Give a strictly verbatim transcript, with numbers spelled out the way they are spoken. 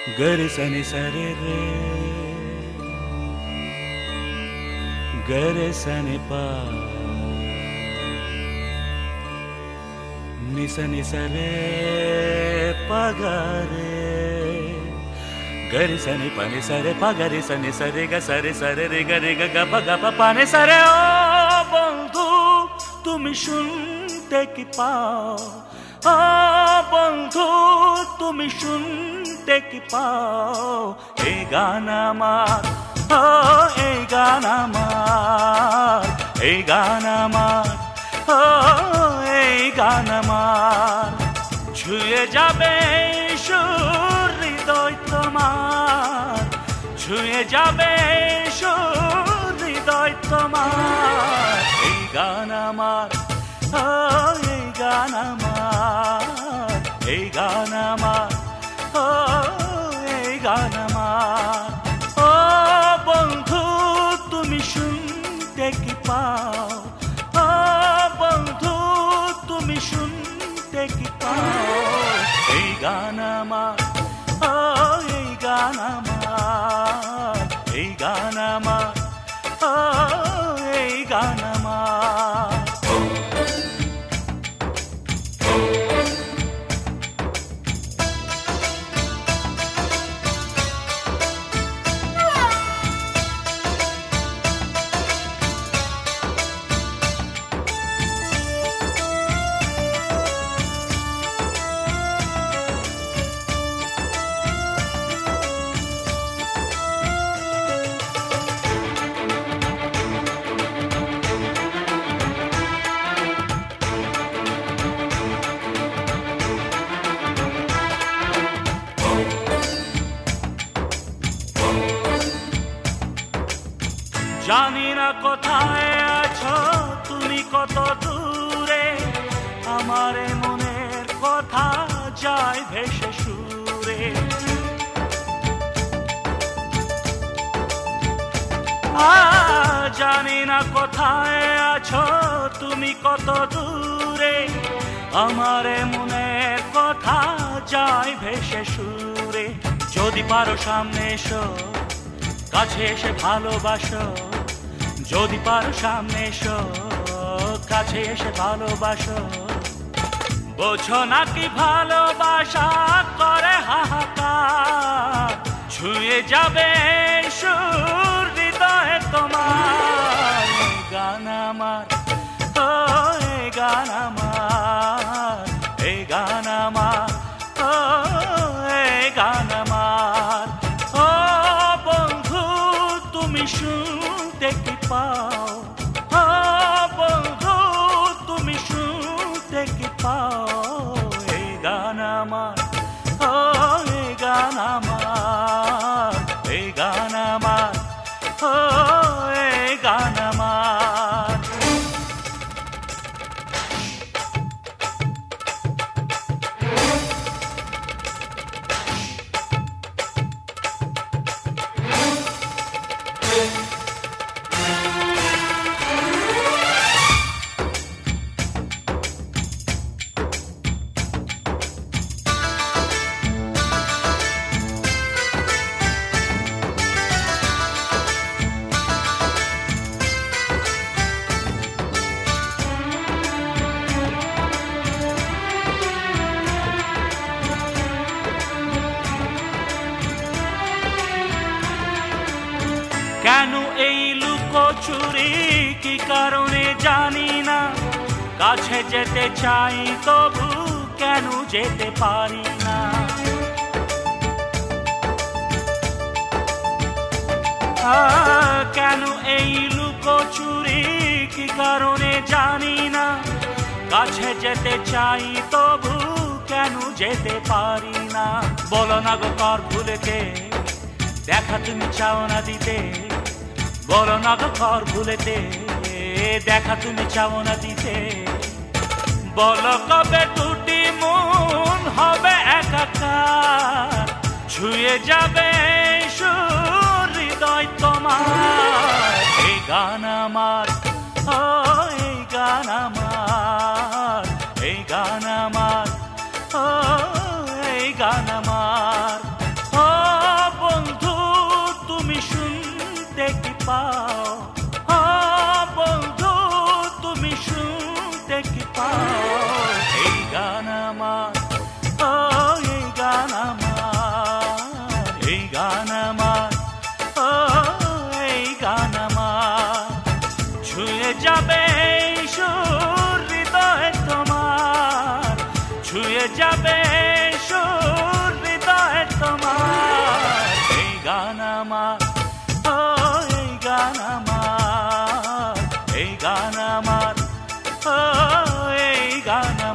गरे सनि सरे रे गरे सनि पा निस निस रे पा गा रे गरे सनि पा नि सरे पा गरे सनि सरे गा सरे सरे रे गा रे गा गा पा गा पा पा नि सरे ओ बंधु तुमी शुनते कि पाओ ओ बंधु तुमी शुनते कि पाओ ए गान आमार ओ ए गान आमार ए गान आमार ओ ए गान आमार छुए जाबे सुर हृदय तोमार छुए जाबे सुर हृदय तोमार ए गान आमार ओ ए गान आमार ए गान आमार ओ ए गान आमार ओ बंधु तुमी शुनते कि पाओ ओ बंधु तुमी शुनते कि पाओ ए गान आमार ओ ए गान आमार ए गान आमार ओ ए गान आमार জানি না কোথায় আছো তুমি কত দূরে আমার মনের কথা যায় ভেসে সুরে আ জানি না কোথায় আছো তুমি কত দূরে আমার মনের কথা যায় ভেসে সুরে যদি পারো সামনে এসো কাছে এসে ভালোবাসো যদি পারো সামনে এসো কাছে এসে ভালোবাসো বোঝো নাকি ভালোবাসা করে হাহাকার ছুঁয়ে যাবে সুর হৃদয়ে তোমার এই গান আমার ও এই গান আমার এই গান আমার ও এই গান আমার ও বন্ধু তুমি শুনতে কি পাও ও বন্ধু তুমি শুনতে কি পাও এই গান আমার ও এই গান আমার এই গান আমার ও এই গান আমার কেন এই লুকোচুরি কি কারণে জানি না কাছে যেতে চাই তবু কেন যেতে পারি না কেন এই লুকোচুরি কি কারণে জানি না কাছে যেতে চাই তবু কেন যেতে পারি না বলো না গো কর ভুলেতে দেখা তুমি চাও না দিতে বলো না গো ঘর ভুলেতে দেখা তুমি চাও না দিতে বলো কবে দুটি মন হবে একাকার ছুঁয়ে যাবে সুর হৃদয় তোমার এই গান আমার ও এই গান আমার এই গান আমার ও এই গান আমার ও হয়ে যাবে সুর হৃদয়ে তোমার। এই গান আমার, ও এই গান আমার, এই গান আমার, ও এই গান